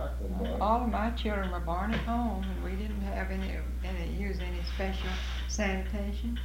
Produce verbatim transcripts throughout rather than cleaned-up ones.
Rockland born? All of my children were born at home, and we didn't have any, any use any special sanitation.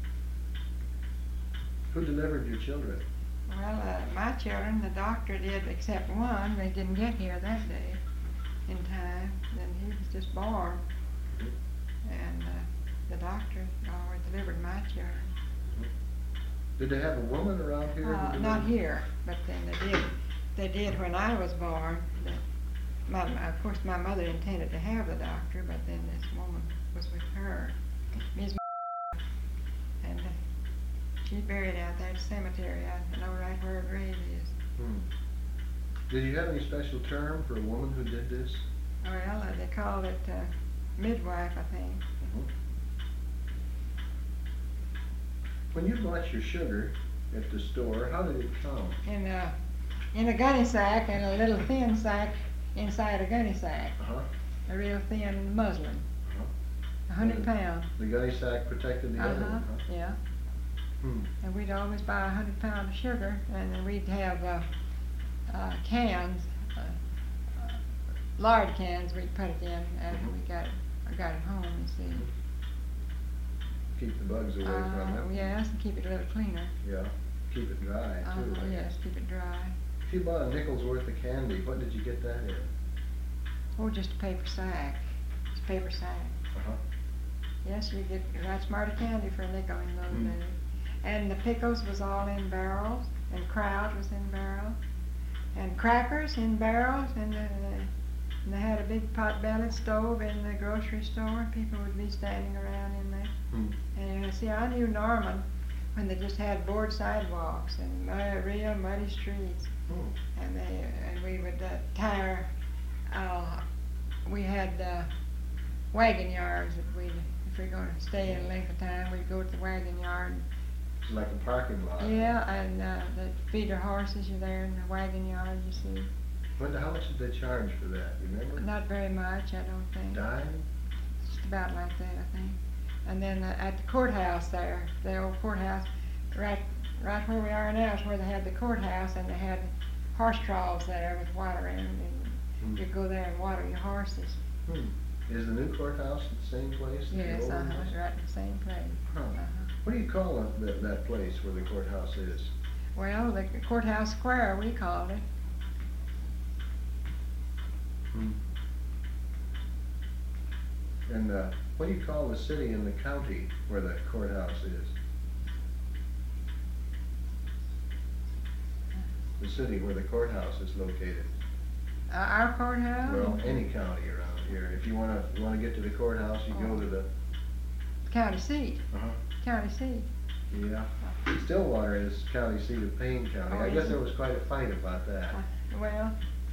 Who delivered your children? Well, uh, my children, the doctor did, except one. They didn't get here that day in time. Then he was just born, Mhm. and uh, the doctor always delivered my children. Did they have a woman around here? who Uh, delivered? not here, but then they did. They did when I was born. The, my, of course, my mother intended to have the doctor, but then this woman was with her, Miz and uh, she's buried out there at the cemetery. I know right where her grave is. Hmm. Did you have any special term for a woman who did this? Well, uh, they called it uh, midwife, I think. Mhm. When you bought your sugar at the store, how did it come? In a, in a gunny sack, and a little thin sack inside a gunny sack. Uh-huh. A real thin muslin. Uh-huh. A hundred And pounds. The gunny sack protected the other Uh-huh, one, huh? yeah. Hmm. And we'd always buy a hundred pound of sugar, and then we'd have uh, uh, cans, uh, uh, lard cans. We'd put it in after Mhm. we got it, I got it home. You see. Keep the bugs away from Uh, it. yes, and keep it a little cleaner. Yeah. Keep it dry Uh, too. I yes, guess. keep it dry. If you bought a nickel's worth of candy, what did you get that in? Or just a paper sack. Just a paper sack. Uh-huh. Yes, you get right smart of candy for a nickel in those Mm. days. And the pickles was all in barrels, and kraut was in barrels, and crackers in barrels, and, uh, and they had a big pot-bellied stove in the grocery store. People would be standing around in there. Hmm. And uh, see, I knew Norman when they just had board sidewalks and mud, real muddy streets, Hmm. and they and we would uh, tire. Uh, we had uh, wagon yards that we, if we we're going to stay in a length of time, we'd go to the wagon yard. It's like a parking lot. Yeah, and uh, they'd feed their horses. You're there in the wagon yard, you see. What, how much did they charge for that? You remember? Not very much, I don't think. Dime? Just about like that, I think. And then uh, at the courthouse there, the old courthouse, right, right where we are now is where they had the courthouse, and they had horse troughs there with water in them, and Hmm. you'd go there and water your horses. Hmm. Is the new courthouse at the same place as the Yes, old uh one huh, was? right in the same place. Huh. Uh-huh. What do you call that, that, that place where the courthouse is? Well, the courthouse square, we called it. Hmm. And uh, what do you call the city and the county where the courthouse is? The city where the courthouse is located. Uh, our courthouse? Well, any county around here. If you wanna, you wanna get to the courthouse, you go Oh. to the, County seat, uh-huh, county seat. yeah. Stillwater is county seat of Payne County. Oh, I guess is there it? was quite a fight about that. Uh, Well,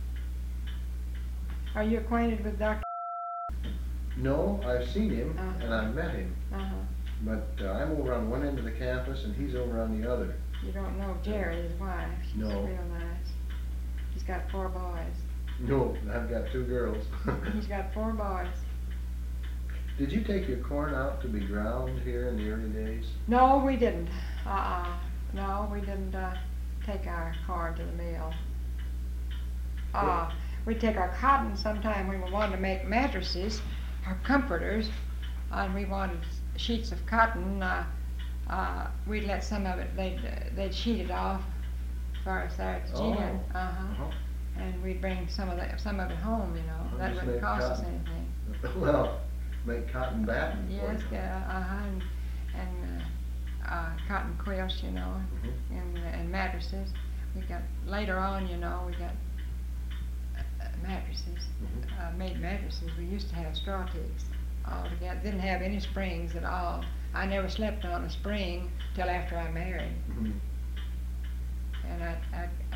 are you acquainted with Doctor No, I've seen him Uh-huh. and I've met him, Uh-huh. but uh, I'm over on one end of the campus and he's over on the other. You don't know Jerry, his wife. She's No. real nice. He's got four boys. No, I've got two girls. He's got four boys. Did you take your corn out to be ground here in the early days? No, we didn't. Uh-uh. No, we didn't uh, take our corn to the mill. Uh, we'd take our cotton sometime when we wanted to make mattresses or comforters, and we wanted sheets of cotton. Uh, uh, we'd let some of it, they'd, uh, they'd sheet it off as far as there at the Oh. gin. Uh-huh. Uh-huh. And we'd bring some of that, some of it home, you know. Uh-huh, That just wouldn't make cost us cotton. anything. Well, make cotton batting for Yes, you. yeah, uh-huh, and, and uh, uh, cotton quilts, you know, Mhm. and, and mattresses. We got, later on, you know, we got uh, uh, mattresses, Mhm. uh, made mattresses. We used to have straw ticks altogether. Didn't have any springs at all. I never slept on a spring till after I married. Mhm. And I, I